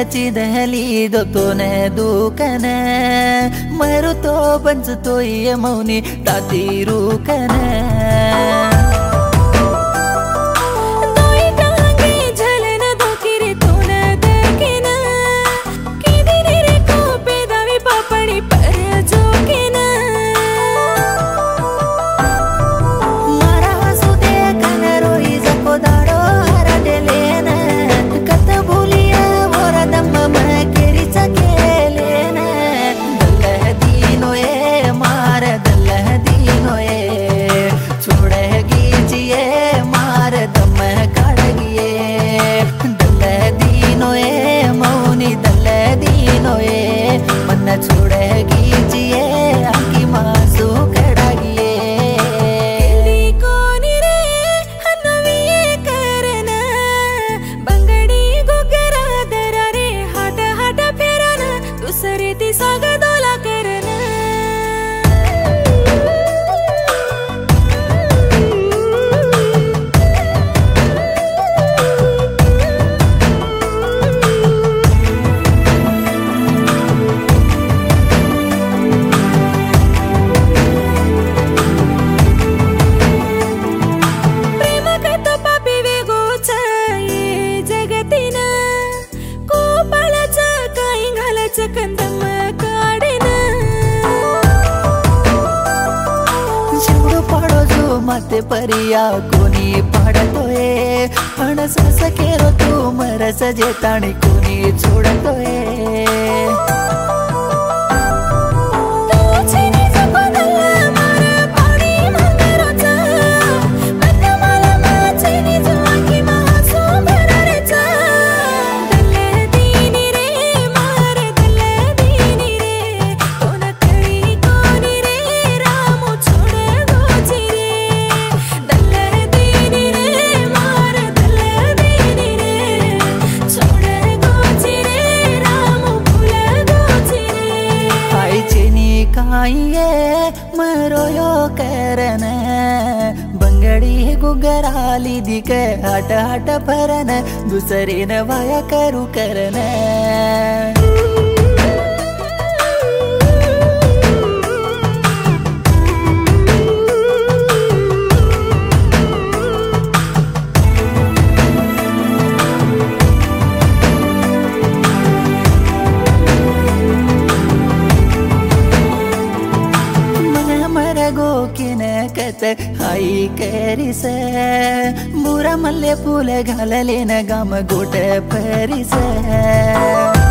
ची दहली दो तो ने दुकने मरु तो बंच तो ये मौनी ताती रुकने छोड़ेगी जिए आकी मासू कड़ागिए कोनी रे हनवी करना बंगड़ी गुगरा दरा रे हाट हाट फेरना दुसरे ती साग दोला करना कंदम काढेना जेवढं पाडो जो माते परिया कोणी पाडतोय पण सस केरो तू मरस जेताणी कोणी छोडतोय ये मरोयो करन बंगड़ी गुगराली दिके हट हट भरन दुसरे न वाया करू करन हाई करिस बुरा मल्ले फूल घालले न गाम गोट परिस